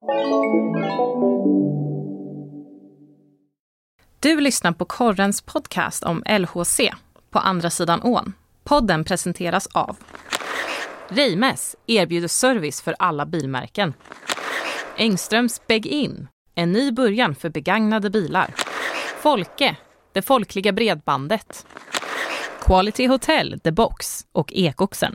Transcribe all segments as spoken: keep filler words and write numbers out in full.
Du lyssnar på Korrens podcast om L H C på andra sidan ån. Podden presenteras av Reimes erbjuder service för alla bilmärken. Engströms Beg-In, en ny början för begagnade bilar. Folke, det folkliga bredbandet. Quality Hotel, The Box och Ekoxen.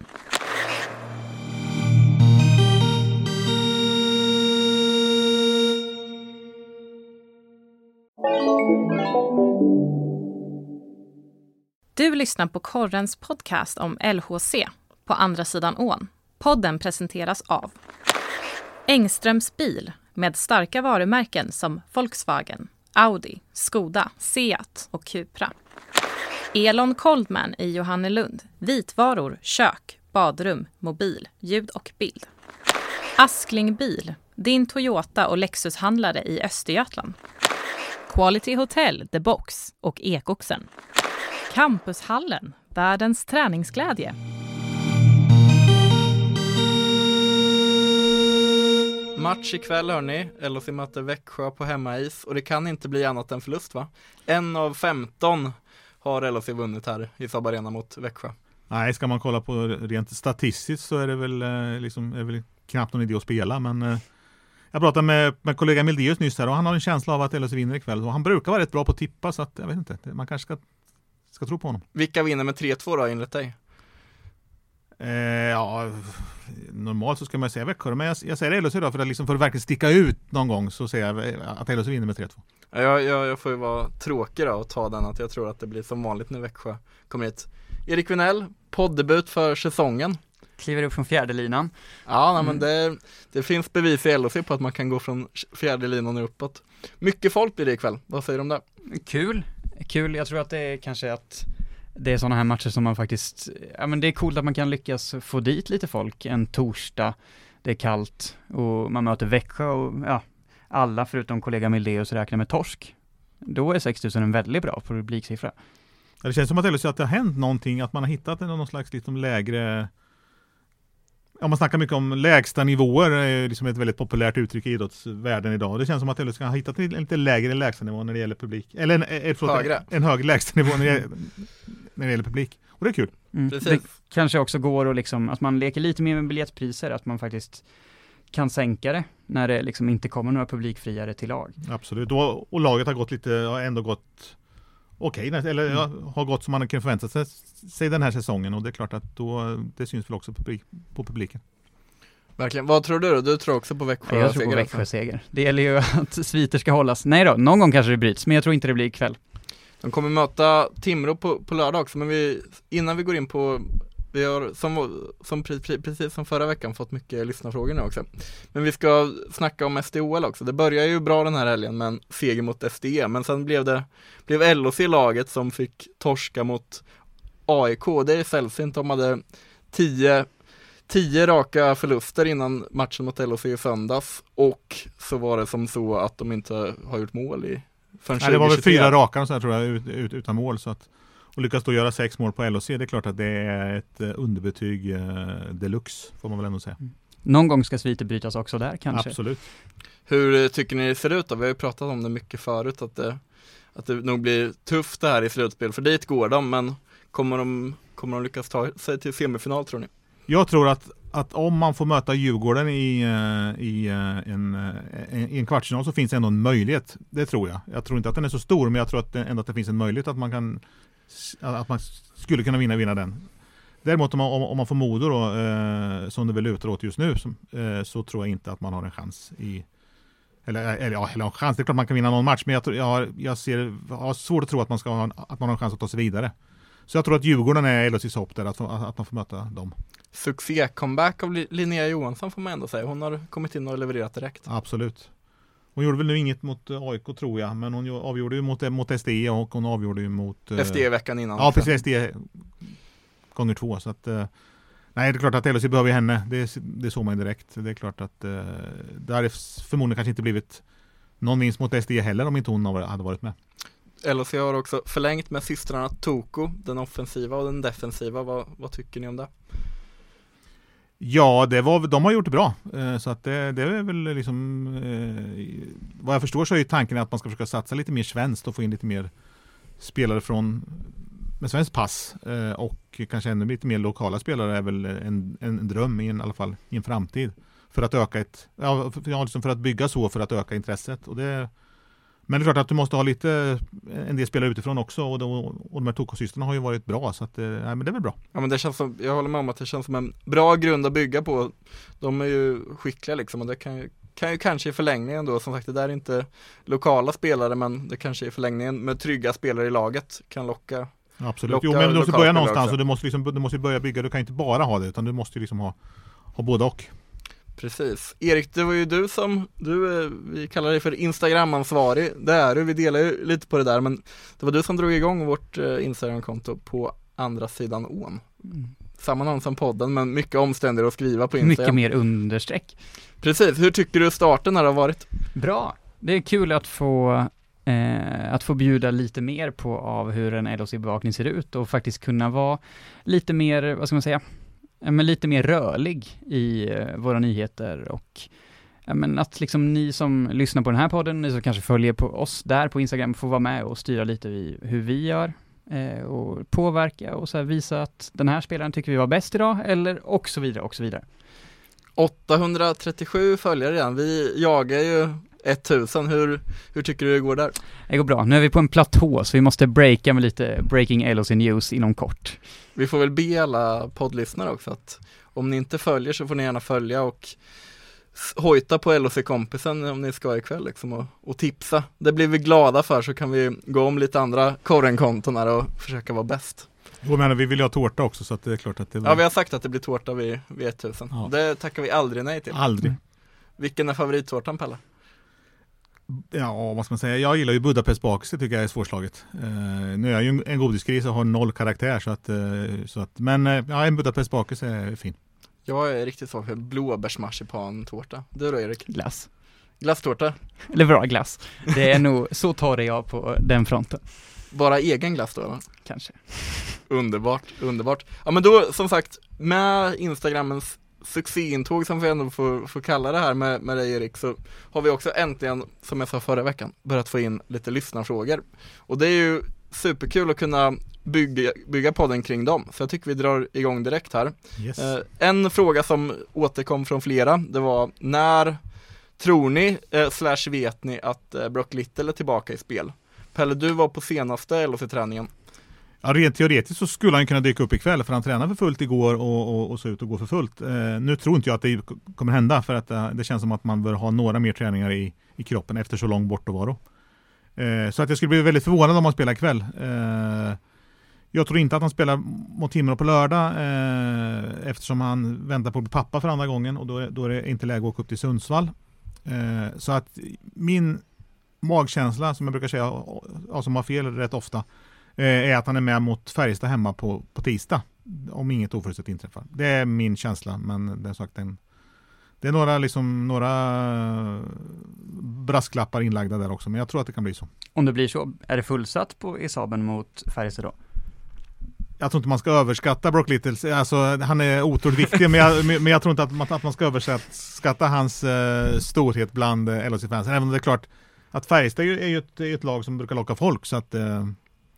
Du lyssnar på Korrens podcast om L H C på andra sidan ån. Podden presenteras av Engströms bil med starka varumärken som Volkswagen, Audi, Skoda, Seat och Cupra. Elon Coldman i Johannelund. Vitvaror, kök, badrum, mobil, ljud och bild. Askling bil, din Toyota och Lexus-handlare i Östergötland. Quality Hotel, The Box och Ekoxen. Campushallen, världens träningsglädje. Match ikväll hörni, L H C möter Växjö på hemmais och det kan inte bli annat än förlust va? En av femton har L H C vunnit här i Saab Arena mot Växjö. Nej, ska man kolla på rent statistiskt så är det väl, eh, liksom, är väl knappt någon idé att spela, men eh, jag pratade med, med kollega Mildeus nyss här och han har en känsla av att L H C vinner ikväll och han brukar vara rätt bra på att tippa, så att jag vet inte, man kanske ska, ska tro på honom. Vilka vinner med tre två då enligt dig? Eh, ja, normalt så ska man säga Växjö, men jag, jag säger L H C då för att, liksom, för att verkligen sticka ut någon gång så säger jag att L H C vinner med tre två. Ja, jag, jag, jag får ju vara tråkig då och ta den att jag tror att det blir som vanligt när Växjö kommer hit. Erik Vinell, poddebut för säsongen. Kliver upp från fjärde linan. Ja, nej, mm. men det, det finns bevis i L H C på att man kan gå från fjärde linan och uppåt. Mycket folk blir det ikväll, vad säger du om det? Kul, kul. Jag tror att det är kanske att det är sådana här matcher som man faktiskt, ja men det är coolt att man kan lyckas få dit lite folk en torsdag. Det är kallt och man möter Växjö och ja, alla förutom kollega Mildeus räknar med torsk. Då är sex tusen en väldigt bra publiksiffra. Det känns som att, att det har hänt någonting, att man har hittat någon slags liksom lägre, ja, man snackar mycket om lägsta nivåer, är liksom ett väldigt populärt uttryck i idrottsvärlden idag. Det känns som att L H C har hittat en lite lägre lägsta nivå när det gäller publik. Eller en, en, högre. en hög lägsta nivå när det, gäller, när det gäller publik. Och det är kul. Mm. Det kanske också går och liksom, att man leker lite mer med biljettpriser, att man faktiskt kan sänka det när det liksom inte kommer några publikfriare till lag. Absolut. Och, och laget har gått lite, har ändå gått okej, okay, eller mm. ja, har gått som man kan förvänta sig, sig den här säsongen, och det är klart att då, det syns väl också på, på publiken. Verkligen. Vad tror du då? Du tror också på Växjö seger? Jag tror på Växjö seger. Det gäller ju att sviter ska hållas. Nej då, någon gång kanske det bryts, men jag tror inte det blir ikväll. De kommer möta Timrå på, på lördag också, men vi, innan vi går in på, vi har som, som precis som förra veckan fått mycket lyssnarfrågor nu också. Men vi ska snacka om S D O L också. Det börjar ju bra den här helgen med en seger mot S D E, men sen blev det blev L H C-laget som fick torska mot A I K. Det är sällsynt. De hade tio, tio raka förluster innan matchen mot L H C i söndags, och så var det som så att de inte har gjort mål i förrän Nej, det var väl fyra raka och så här, tror jag, ut, ut, utan mål, så att och lyckas då göra sex mål på L H C, det är klart att det är ett underbetyg eh, deluxe, får man väl ändå säga. Mm. Någon gång ska sviter brytas också där kanske. Absolut. Hur tycker ni det ser ut då? Vi har ju pratat om det mycket förut, att det, att det nog blir tufft det här i slutspel, för dit går de, men kommer de, kommer de lyckas ta sig till semifinal, tror ni? Jag tror att, att om man får möta Djurgården i, i, en, i en kvartsfinal så finns det ändå en möjlighet. Det tror jag. Jag tror inte att den är så stor, men jag tror att det, ändå att det finns en möjlighet att man kan, att man skulle kunna vinna, vinna den. Däremot om man, om man får Modo då, eh, som det väl lutar åt just nu, som, eh, så tror jag inte att man har en chans i, eller, eller, ja, eller en chans. Det är klart man kan vinna någon match, men jag, tror, jag, har, jag, ser, jag har svårt att tro att man, ska ha, att man har en chans att ta sig vidare. Så jag tror att Djurgården är L H C:s hopp där, att, att man får möta dem. Succé-comeback av Linnea Johansson får man ändå säga. Hon har kommit in och levererat direkt. Absolut. Hon gjorde väl nu inget mot A I K, tror jag, men hon avgjorde ju mot, mot S D E, och hon avgjorde ju mot S D E veckan innan. Ja, precis, S D E gånger två, så att nej, det är klart att L H C behöver henne. Det, det såg man direkt. Det är klart att det hade förmodligen kanske inte blivit någon vinst mot S D E heller om inte hon hade varit med. L H C har också förlängt med systrarna Toko, den offensiva och den defensiva. Vad, vad tycker ni om det? Ja, det var, de har gjort det bra. Eh, så att det, det är väl liksom, eh, vad jag förstår så är ju tanken att man ska försöka satsa lite mer svenskt och få in lite mer spelare från med svensk pass eh, och kanske ännu lite mer lokala spelare är väl en, en dröm i, en, i alla fall i en framtid för att öka ett, ja, för, ja, liksom för att bygga så för att öka intresset och det. Men det är klart att du måste ha lite en del spelare utifrån också och, då, och de här tokosysterna har ju varit bra så att, nej, men det är väl bra. Ja, men det känns som, jag håller med om att det känns som en bra grund att bygga på. De är ju skickliga liksom och det kan ju, kan ju kanske i förlängningen då, som sagt det där är inte lokala spelare men det kanske i förlängningen med trygga spelare i laget kan locka. Absolut, locka jo men du måste börja någonstans också. Och du måste, liksom, du måste börja bygga, du kan inte bara ha det utan du måste liksom ha, ha både och. Precis. Erik, det var ju du som, du, vi kallar dig för Instagram-ansvarig, det är du, vi delar ju lite på det där, men det var du som drog igång vårt Instagram-konto på andra sidan ån. Mm. Samma namn som podden, men mycket omständigare att skriva på Instagram. Mycket mer understreck. Precis, hur tycker du starten här har varit? Bra, det är kul att få eh, att få bjuda lite mer på av hur en L H C-bevakning ser ut och faktiskt kunna vara lite mer, vad ska man säga, men lite mer rörlig i uh, våra nyheter och ja, men att liksom ni som lyssnar på den här podden, ni som kanske följer på oss där på Instagram får vara med och styra lite vid hur vi gör eh, och påverka och så här visa att den här spelaren tycker vi var bäst idag eller och så vidare och så vidare. åttahundratrettiosju följare redan, vi jagar ju tusen, hur, hur tycker du det går där? Det går bra, nu är vi på en platå så vi måste breaka med lite breaking L H C news inom kort. Vi får väl be alla poddlyssnare också att om ni inte följer så får ni gärna följa och hojta på L H C-kompisen om ni ska ikväll liksom och, och tipsa. Det blir vi glada för så kan vi gå om lite andra korrenkonton här och försöka vara bäst. Jag menar, vi vill ju ha tårta också så att det är klart att det blir... Ja, vi har sagt att det blir tårta vid, vid tusen. Ja. Det tackar vi aldrig nej till. Aldrig. Mm. Vilken är favorittårtan, Pelle? Ja, vad ska man säga? Jag gillar ju Budapest bakelse, tycker jag är svårslaget. Uh, nu är jag ju en godisgris och har noll karaktär så att, uh, så att men uh, ja, en Budapest bakelse är fin. Jag är riktigt svag för blåbärsmarsipan-tårta. Du då, Erik? Glass. Glasstårta? Eller bra glass. Det är nog, så tar det jag på den fronten. Bara egen glass då, va? Kanske. Underbart, underbart. Ja, men då, som sagt, med Instagrammens succéintåg som vi ändå får, får kalla det här med, med dig, Erik, så har vi också äntligen, som jag sa förra veckan, börjat få in lite lyssnarfrågor. Och det är ju superkul att kunna bygga, bygga podden kring dem. Så jag tycker vi drar igång direkt här. Yes. Eh, en fråga som återkom från flera, det var när tror ni, eh, slash vet ni att eh, Brock Little är tillbaka i spel? Pelle, du var på senaste L H C-träningen. Ja, rent teoretiskt så skulle han kunna dyka upp ikväll för han tränade för fullt igår och, och, och så ut och gå för fullt. Eh, nu tror inte jag att det kommer hända för att eh, det känns som att man bör ha några mer träningar i, i kroppen efter så lång bortovaro. Eh, så att jag skulle bli väldigt förvånad om han spelar ikväll. Eh, jag tror inte att han spelar mot Timrå på lördag eh, eftersom han väntar på att bli pappa för andra gången och då är, då är det inte läge att åka upp till Sundsvall. Eh, så att min magkänsla, som jag brukar säga, ja, som har fel rätt ofta, är att han är med mot Färjestad hemma på, på tisdag om inget oförutsett inträffar. Det är min känsla, men det är sagt en, det är några, liksom, några brasklappar inlagda där också, men jag tror att det kan bli så. Om det blir så, är det fullsatt på Isaben mot Färjestad då? Jag tror inte man ska överskatta Brock Little, alltså han är otroligt viktig, men, jag, men jag tror inte att man, att man ska överskatta hans uh, storhet bland uh, L H C-fans, även om det är klart att Färjestad är ju, är ju ett, är ett lag som brukar locka folk, så att uh,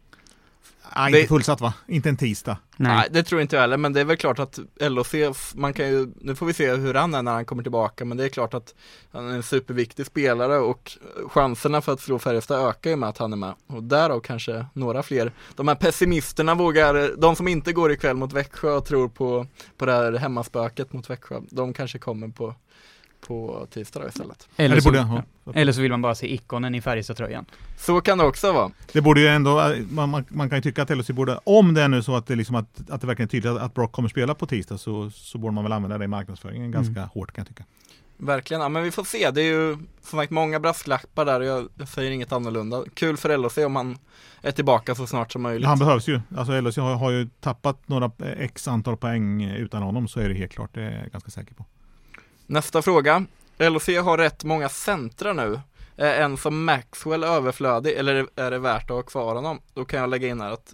Ah, inte fullsatt, va? Inte en tisdag. Nej. Nej, det tror inte jag heller, men det är väl klart att L H C, man kan ju, nu får vi se hur han är när han kommer tillbaka, men det är klart att han är en superviktig spelare och chanserna för att slå Färjestad ökar ju med att han är med. Och därav kanske några fler. De här pessimisterna vågar, de som inte går ikväll mot Växjö och tror på, på det här hemmaspöket mot Växjö, de kanske kommer på på tisdag istället. Eller, Eller, så, borde, ja. eller så vill man bara se ikonen i Färjestad-tröjan. Så kan det också vara. Det borde ju ändå, man, man, man kan ju tycka att L H C borde, om det är nu så att det, liksom att, att det verkligen är tydligt att, att Brock kommer spela på tisdag, så, så borde man väl använda det i marknadsföringen ganska mm. hårt, kan jag tycka. Verkligen, ja, men vi får se. Det är ju som sagt många brasklappar där och jag, jag säger inget annorlunda. Kul för L H C om han är tillbaka så snart som möjligt. Ja, han behövs ju. Alltså L H C har, har ju tappat några x antal poäng utan honom, så är det helt klart, det är jag ganska säker på. Nästa fråga. L H C har rätt många centra nu. Är en som Maxwell överflödig eller är det värt att ha kvar honom? Då kan jag lägga in här att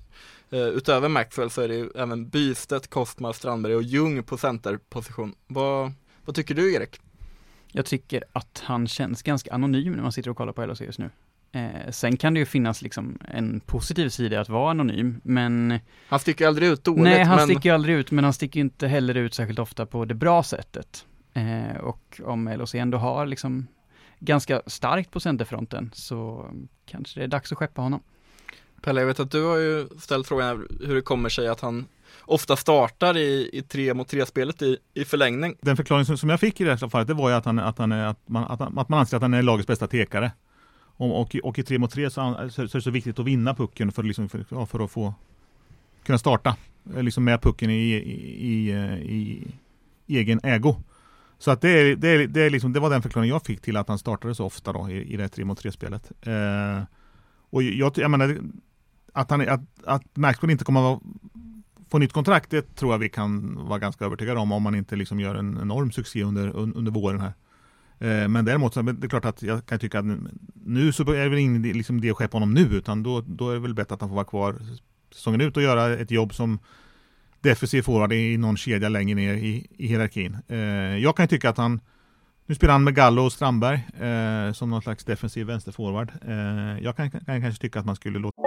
Uh, utöver Maxwell så är det ju även Bystedt, Kostmar, Strandberg och Ljung på centerposition. Vad, vad tycker du, Erik? Jag tycker att han känns ganska anonym när man sitter och kollar på L H C just nu. Eh, sen kan det ju finnas liksom en positiv sida att vara anonym, men... Han sticker aldrig ut dåligt. Nej, han men... sticker ju aldrig ut, men han sticker inte heller ut särskilt ofta på det bra sättet. Eh, och om L H C ändå har liksom ganska starkt på centerfronten så kanske det är dags att skeppa honom. Pelle, jag vet att du har ju ställt frågan hur det kommer sig att han ofta startar i, i tre mot tre spelet i, i förlängning. Den förklaring som, som jag fick i det här fallet, det var ju att, han, att, han är, att, man, att, att man anser att han är lagets bästa tekare. Och, och, och i tre mot tre så, så är det så viktigt att vinna pucken för, liksom, för, ja, för att få kunna starta liksom med pucken i, i, i, i, i egen ägo. Så att det, är, det, är, det, är liksom, det var den förklaringen jag fick till att han startade så ofta då i, i det tre mot tre spelet. Eh, och jag, jag menar att, han, att, att Maxwell inte kommer att få nytt kontrakt, det tror jag vi kan vara ganska övertygade om om man inte liksom gör en enorm succé under, under våren här. Eh, men däremot så är det klart att jag kan tycka att nu så är det väl ingen liksom det att skeppa honom nu, utan då, då är det väl bättre att han får vara kvar säsongen ut och göra ett jobb som defensiv forward i någon kedja längre ner i, i hierarkin. Eh, jag kan tycka att han, nu spelar han med Gallo och Strandberg eh, som någon slags defensiv vänsterforward. Eh, jag kan, kan kanske tycka att man skulle låta...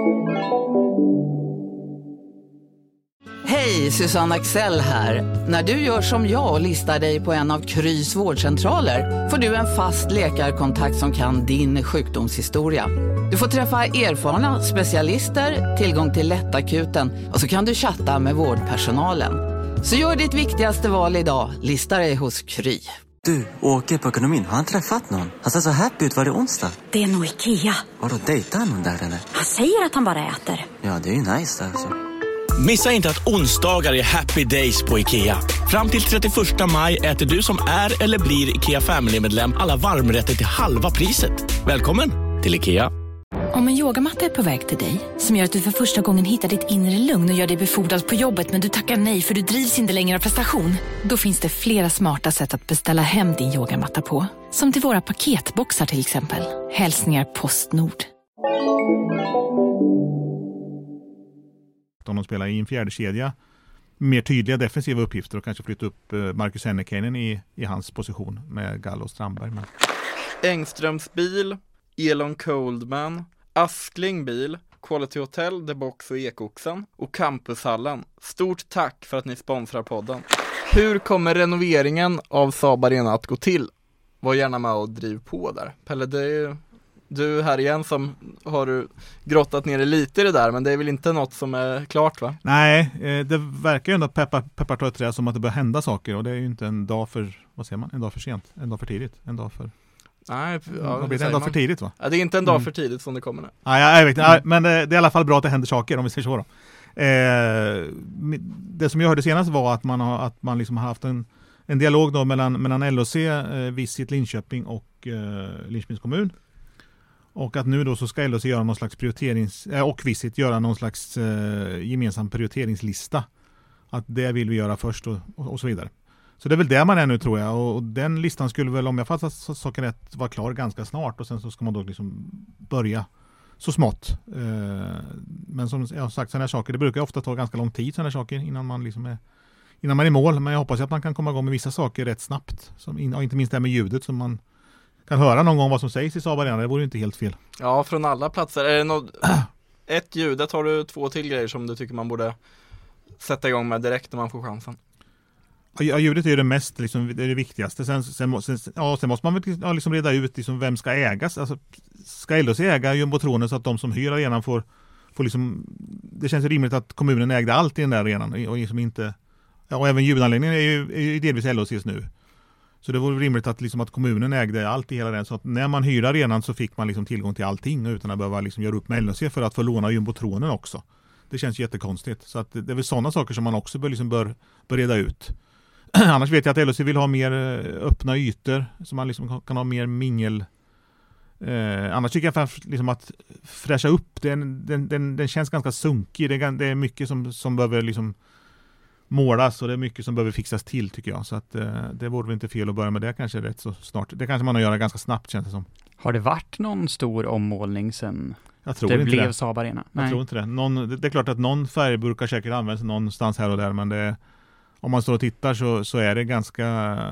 Hej, Susanne Axel här. När du gör som jag och listar dig på en av Krys vårdcentraler får du en fast läkarkontakt som kan din sjukdomshistoria. Du får träffa erfarna specialister, tillgång till lättakuten och så kan du chatta med vårdpersonalen. Så gör ditt viktigaste val idag, listar dig hos Kry. Du, åker på ekonomin. Har han träffat någon? Han ser så happy ut. Var det onsdag? Det är nog Ikea. Har du dejtat någon där eller? Han säger att han bara äter. Ja, det är ju nice alltså. Missa inte att onsdagar är happy days på Ikea. Fram till trettioförsta maj äter du som är eller blir Ikea Family-medlem alla varmrätter till halva priset. Välkommen till Ikea. Om en yogamatta är på väg till dig, som gör att du för första gången hittar ditt inre lugn och gör dig befordrad på jobbet men du tackar nej för du drivs inte längre av prestation. Då finns det flera smarta sätt att beställa hem din yogamatta på. Som till våra paketboxar till exempel. Hälsningar Postnord. Om de spelar i en fjärde kedja mer tydliga defensiva uppgifter och kanske flytta upp Marcus Hennekainen i, i hans position med Gallo och Strandberg. Men... Engströms bil, Elon Coldman, Askling bil, Quality Hotel, The Box och Ekoxen och Campushallen. Stort tack för att ni sponsrar podden. Hur kommer renoveringen av Saab Arena att gå till? Var gärna med och driv på där. Pelle, det är ju du här igen som har grottat ner lite i det där, men det är väl inte något som är klart, va? Nej, det verkar ju ändå att peppar, peppar tar ett trä som att det bör hända saker, och det är ju inte en dag för, vad säger man, en dag för sent, en dag för tidigt, en dag för... Nej, ja, det blir det en dag man? för tidigt, va? Ja, det är inte en dag mm. för tidigt som det kommer nu. Ja, jag vet, mm. men det är i alla fall bra att det händer saker, om vi säger så då. Eh, det som jag hörde senast var att man har, att man liksom har haft en, en dialog då mellan, mellan L H C, eh, Visit Linköping och eh, Linköpings kommun. Och att nu då så ska L H C göra någon slags prioriterings, eh, och Visit göra någon slags eh, gemensam prioriteringslista. Att det vill vi göra först och, och, och så vidare. Så det är väl det man är nu, tror jag. Och, och den listan skulle väl, om jag fattar saken rätt, vara klar ganska snart. Och sen så ska man då liksom börja så smått. Eh, men som jag har sagt, sådana här saker, det brukar ofta ta ganska lång tid, sådana här saker, innan man liksom är, innan man är i mål. Men jag hoppas att man kan komma igång med vissa saker rätt snabbt. Som in, inte minst det här med ljudet, som man kan höra någon gång vad som sägs i Saab Arena. Det vore ju inte helt fel. Ja, från alla platser. Är det något, ett ljudet, har du två till grejer som du tycker man borde sätta igång med direkt när man får chansen? Ja, ljudet är ju det mest, liksom, det är det viktigaste. Sen, sen, sen, ja, sen måste man väl ja, liksom reda ut liksom, vem ska ägas. Alltså, ska L H C äga jumbotronen så att de som hyr arenan får, får liksom, det känns rimligt att kommunen ägde allt i den där arenan. Och, liksom inte, ja, och även ljudanläggningen är ju, är ju delvis L H C:s nu. Så det vore rimligt att, liksom, att kommunen ägde allt i hela den. Så att när man hyr arenan så fick man liksom tillgång till allting utan att behöva liksom göra upp med L H C för att få låna jumbotronen också. Det känns jättekonstigt. Så att det, det är väl sådana saker som man också bör, liksom bör, bör reda ut. Annars vet jag att L H C vill ha mer öppna ytor, så man liksom kan ha mer mingel. Eh, annars tycker jag liksom att fräscha upp, den, den, den, den känns ganska sunkig. Det är, det är mycket som, som behöver liksom målas, och det är mycket som behöver fixas till, tycker jag. Så att, eh, det vore väl inte fel att börja med det kanske rätt så snart. Det kanske man har göra ganska snabbt, känns det som. Har det varit någon stor ommålning sen Jag tror det inte blev det. Saab Arena. Jag Nej. tror inte det. Någon, det. Det är klart att någon färgburk har säkert använts någonstans här och där, men det, om man står och tittar så, så är det ganska,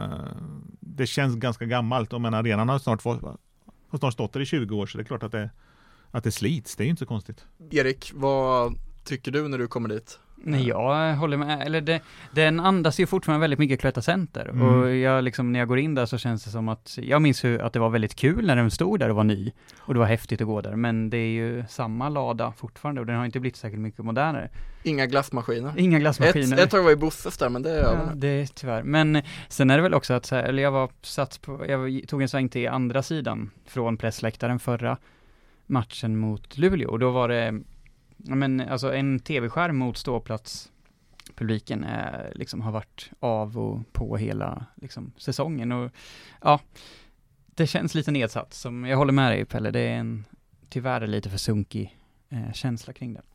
det känns ganska gammalt. Och men arenan har snart, har snart stått där i tjugo år, så det är klart att det, att det slits. Det är ju inte så konstigt. Erik, vad tycker du när du kommer dit? Nej, jag håller med. Eller det, den andas ju fortfarande väldigt mycket Cloetta Center. Mm. Och jag liksom, när jag går in där så känns det som att, jag minns hur, att det var väldigt kul när den stod där och var ny. Och det var häftigt att gå där. Men det är ju samma lada fortfarande och den har inte blivit särskilt mycket modernare. Inga glassmaskiner. Inga glassmaskiner. Ett, ett tag var i Bosses där, men det är ja, det är tyvärr. Men sen är det väl också att så här, eller jag var satt på, jag tog en sväng till andra sidan från pressläktaren förra matchen mot Luleå. Och då var det ja, men alltså en tv-skärm mot ståplats publiken är, liksom, har varit av och på hela liksom, säsongen och ja, det känns lite nedsatt. Som jag håller med dig, Pelle, det är en tyvärr lite för sunkig eh, känsla kring det.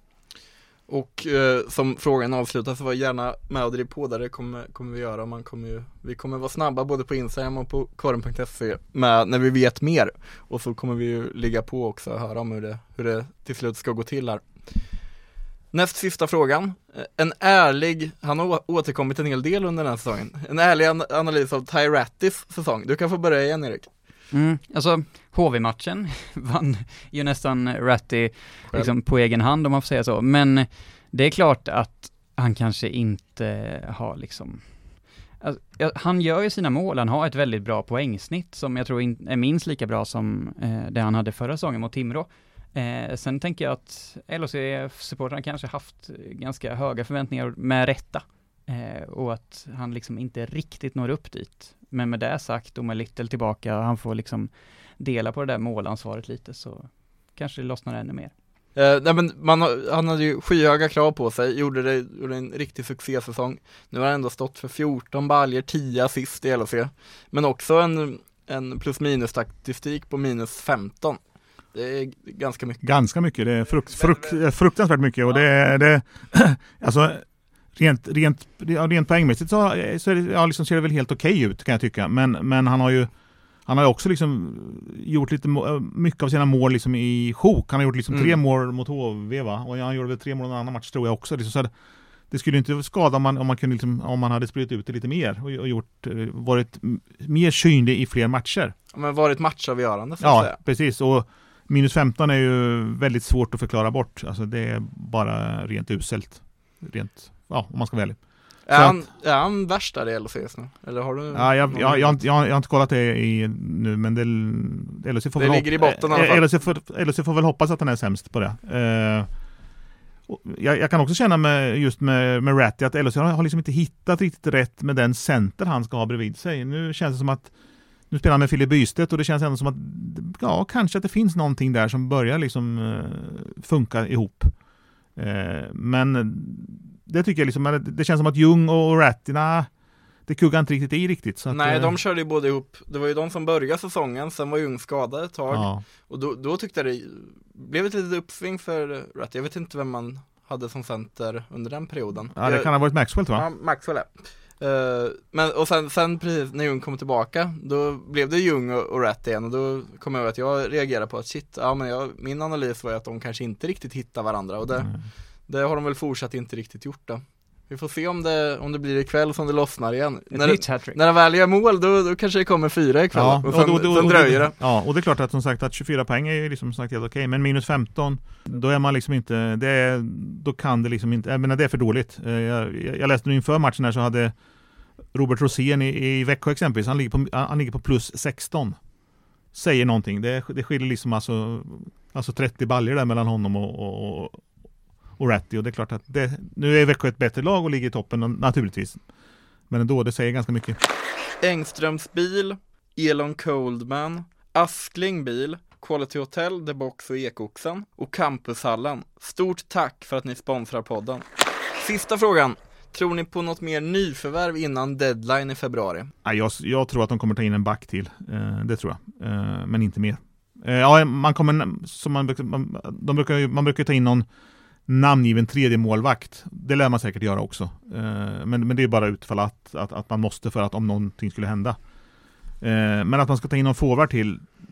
Och eh, som frågan avslutas, så var gärna med och driv på där. Det kommer, kommer vi göra. Man kommer ju, vi kommer vara snabba både på Instagram och på karen punkt se med när vi vet mer. Och så kommer vi ju ligga på också och höra om hur det, hur det till slut ska gå till här. Näst sista frågan. En ärlig, han har återkommit en hel del under den här säsongen. En ärlig an- analys av Ty Rattis säsong. Du kan få börja igen, Erik. Mm, alltså H V-matchen vann ju nästan Ratty liksom, på egen hand om man får säga så. Men det är klart att han kanske inte har liksom... Alltså, han gör ju sina mål, han har ett väldigt bra poängsnitt som jag tror in, är minst lika bra som eh, det han hade förra säsongen mot Timrå. Eh, sen tänker jag att L H C-supportrarna kanske haft ganska höga förväntningar med rätta. Eh, och att han liksom inte riktigt når upp dit. Men med det sagt, och med Little tillbaka, han får liksom dela på det där målansvaret lite, så kanske det lossnar ännu mer. Eh, nej men man, han hade ju skyhöga krav på sig, gjorde, det, gjorde en riktig succésäsong. Nu har han ändå stått för fjorton baljer, tio assist i L H C. Men också en, en plus minus statistik på minus femton. Det är ganska mycket. Ganska mycket, det är frukt, frukt, fruktansvärt mycket. Och det är, det, alltså rent, rent, rent poängmässigt så, så är det, ja, liksom ser det väl helt okej ut kan jag tycka. Men, men han har ju han har också liksom gjort lite mycket av sina mål liksom i sjok. Han har gjort liksom mm. tre mål mot H V, va? Och han gjorde väl tre mål i en annan match tror jag också. Liksom, så det, det skulle inte skada om man, om man, kunde liksom, om man hade spritt ut det lite mer och, och gjort, varit mer synlig i fler matcher. Ja, men varit matchavgörande så ja, att säga. Precis. Och minus femton är ju väldigt svårt att förklara bort. Alltså det är bara rent uselt. Rent, ja, om man ska välja. Är han, är han värst där i L H C just nu? Eller har du ja, jag, jag, jag, jag, jag har inte kollat det i, nu, men det, L H C får det väl ligger hop- i botten i alla fall. L H C får, L H C får väl hoppas att han är sämst på det. Uh, jag, jag kan också känna med, just med, med Ratty att L H C har, har liksom inte hittat riktigt rätt med den center han ska ha bredvid sig. Nu känns det som att nu spelar han med Filip Bystedt och det känns ändå som att ja, kanske att det finns någonting där som börjar liksom uh, funka ihop. Uh, men det tycker jag liksom, det känns som att Ljung och Ratty, nah, det kuggar inte riktigt i riktigt. Så Nej, att, de körde ju både ihop. Det var ju de som började säsongen, sen var Ljung skadad ett tag. Ja. Och då, då tyckte jag det blev ett litet uppsving för Ratty. Jag vet inte vem man hade som center under den perioden. Ja, det kan ha varit Maxwell, tror jag. Ja, Maxwell, ja. Uh, men, och sen, sen precis när Ljung kom tillbaka, då blev det Ljung och, och Ratty igen. Och då kom jag ihåg att jag reagerade på att shit, ja, men jag, min analys var att de kanske inte riktigt hittar varandra. Och det, mm. det har de väl fortsatt inte riktigt gjort då. Vi får se om det, om det blir ikväll som det lossnar igen. När det, när det väl gör mål, då, då kanske det kommer fyra ikväll. Ja, och sen, och då, då, sen dröjer det. Ja, och det är klart att som sagt att tjugofyra poäng är ju liksom sagt helt okej. Men minus femton, då är man liksom inte, det är, då kan det liksom inte, jag menar det är för dåligt. Jag, jag läste nu inför matchen här så hade Robert Rosén i, i Växjö exempelvis, han ligger, på, han ligger på plus sexton. Säger någonting. Det, det skiljer liksom alltså, alltså trettio baljer där mellan honom och, och, och Ratty, och det är klart att det, nu är Växjö ett bättre lag och ligger i toppen naturligtvis. Men ändå, det säger ganska mycket. Engströms bil, Elon Coldman, Askling bil, Quality Hotel, The Box och Ekoxen och Campushallen. Stort tack för att ni sponsrar podden. Sista frågan. Tror ni på något mer nyförvärv innan deadline i februari? Ja, jag, jag tror att de kommer ta in en back till. Eh, det tror jag. Eh, men inte mer. Eh, ja, man kommer, som man, man, de brukar, man brukar ta in någon namngiven tredje målvakt. Det lär man säkert göra också. Eh, men, men det är bara utfall att, att, att man måste för att om någonting skulle hända. Eh, men att man ska ta in någon forward till,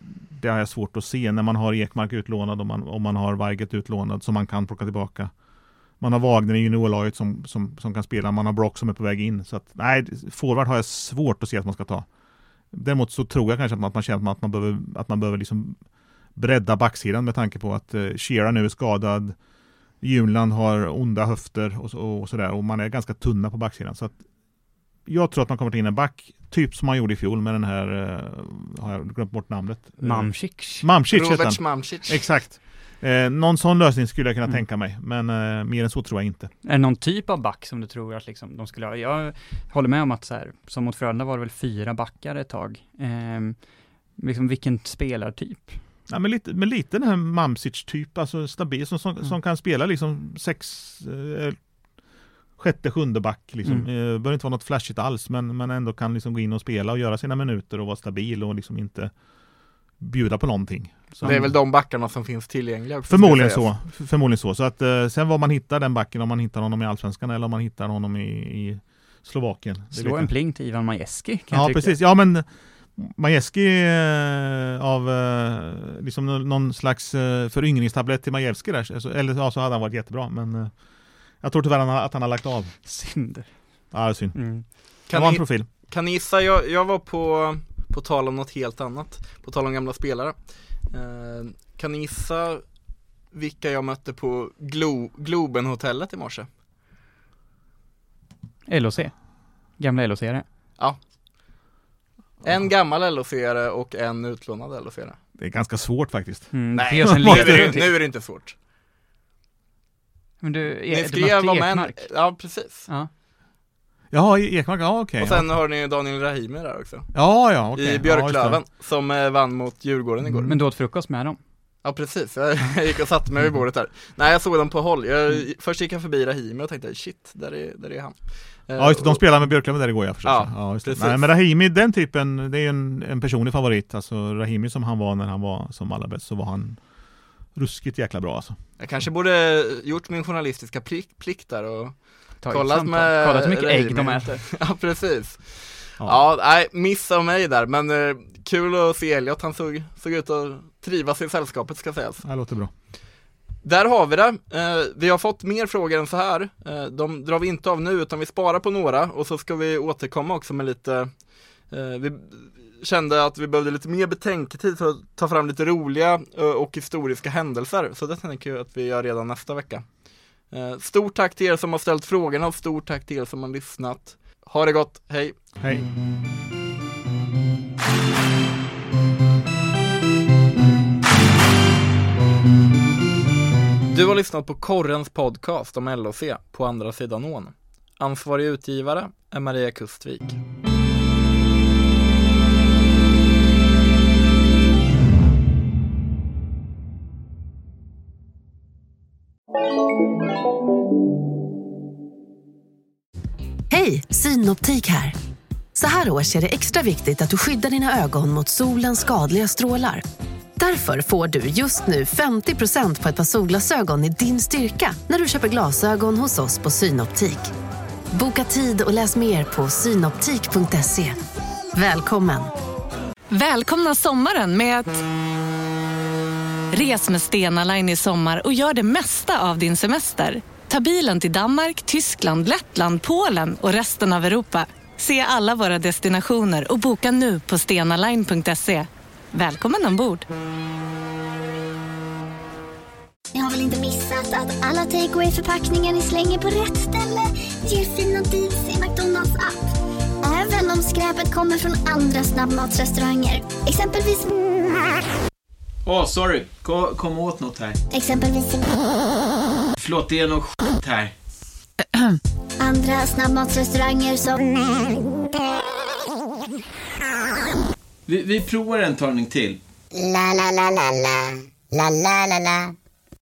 det har jag svårt att se när man har Ekmark utlånad och man, om man har Weigert utlånad som man kan plocka tillbaka. Man har Wagner i juniorlaget som, som, som kan spela, man har Brock som är på väg in. Så att, nej, forward har jag svårt att se att man ska ta. Däremot så tror jag kanske att man, att man känner att man behöver, att man behöver liksom bredda backsidan med tanke på att uh, Shearer nu är skadad, Junland har onda höfter och, och, och sådär, och man är ganska tunna på backsidan. Så att jag tror att man kommer till in en back typ som man gjorde i fjol med den här, uh, har jag glömt bort namnet? Mamšić. Mamšić Roberts Mamšić. Exakt. Eh, någon sån lösning skulle jag kunna Mm. tänka mig, men eh, mer än så tror jag inte. Är det någon typ av back som du tror att liksom de skulle ha? Jag håller med om att så här, som mot Frölunda var det väl fyra backar ett tag. Eh, liksom vilken spelartyp? Ja, men lite, men lite den här Mamšić typ, alltså stabil, som, som, Mm. som kan spela liksom sex, eh, sjätte, sjunde back. Liksom. Mm. Eh, bör inte vara något flashigt alls, men, men ändå kan liksom gå in och spela och göra sina minuter och vara stabil och liksom inte bjuda på någonting. Så Det är väl de backarna som finns tillgängliga också, Förmodligen ska så. sägas. Förmodligen så. Så att eh, sen var man hittar den backen, om man hittar honom i Allsvenskan eller om man hittar honom i, i Slovakien. Det Slå vet en jag. pling till Ivan Majewski, kan Ja, jag tycka. precis. Ja, men Majewski eh, av eh, liksom någon- någon slags eh, föryngringstablett till Majewski där. Alltså, eller ja, så hade han varit jättebra. Men eh, jag tror tyvärr han har- att han har lagt av. Synd. Ja, det är synd. Mm. Han Kan var en ni, profil. kan ni gissa, jag, jag var på, på tal om något helt annat, på tal om gamla spelare. Eh, kan ni gissa vilka jag mötte på Glo, Globen-hotellet i morse? L O C. Gamla L O C-are. En gammal L O C-are och en utlånad L O C-are. Det är ganska svårt faktiskt. Mm. Nej, ge oss en nu är, ledtråd det, till. nu är det inte svårt. Men du, Ni är, du skrev mötte om en, Ekmark. ja precis. Ja. Jaha, Ekmark, ja okej. Och sen har ni Daniel Rahimi där också. Ja, ja, okej. I Ja, Björklöven, just som eh, vann mot Djurgården igår. Men du åt frukost med dem? Ja precis, jag, jag gick och satte mig vid bordet där. Nej, jag såg dem på håll. Jag, först gick jag förbi Rahimi och tänkte, shit, där är, där är han. Eh, Ja, just det, de och- spelar med Björklöven där igår, jag förstås. Ja, ja just det. precis. Nej, men Rahimi, den typen, det är en, en personlig favorit. Alltså Rahimi som han var när han var som allra bäst, så var han ruskigt jäkla bra alltså. Jag kanske borde gjort min journalistiska plikt, plikt där och Ta ett kollat samtal. med Kolla hur mycket ägg Rahimi. de äter. Ja, precis. Ja. Ja, nej, miss av mig där, men eh, kul att se Elliot, han såg, såg ut att trivas i sällskapet, ska sägas. Det låter bra. Där har vi det. Eh, vi har fått mer frågor än så här. Eh, de drar vi inte av nu, utan vi sparar på några, och så ska vi återkomma också med lite, eh, vi kände att vi behövde lite mer betänketid för att ta fram lite roliga eh, och historiska händelser, så det tänker jag att vi gör redan nästa vecka. Eh, stort tack till er som har ställt frågorna, och stort tack till er som har lyssnat. Ha det gott, hej! Hej. Du har lyssnat på Korrens podcast om L O C på andra sidan ån. Ansvarig utgivare är Maria Kustvik. Hej, Synoptik här. Så här års är det extra viktigt att du skyddar dina ögon mot solens skadliga strålar. Därför får du just nu femtio procent på ett par solglasögon i din styrka när du köper glasögon hos oss på Synoptik. Boka tid och läs mer på synoptik punkt se. Välkommen! Välkomna sommaren med att... Res med Stena Line i sommar och gör det mesta av din semester. Ta bilen till Danmark, Tyskland, Lettland, Polen och resten av Europa. Se alla våra destinationer och boka nu på stena line punkt se. Välkommen ombord! Ni har väl inte missat att alla takeaway förpackningar ni slänger på rätt ställe ger fina deals i McDonalds app. Även om skräpet kommer från andra snabbmatsrestauranger. Exempelvis... Åh, oh, sorry. Kom, kom åt något här. Exempelvis... Förlåt, det är något skit här. Andra snabbmatsrestauranger som... Vi, vi provar en talning till. La la la la la. La la la la.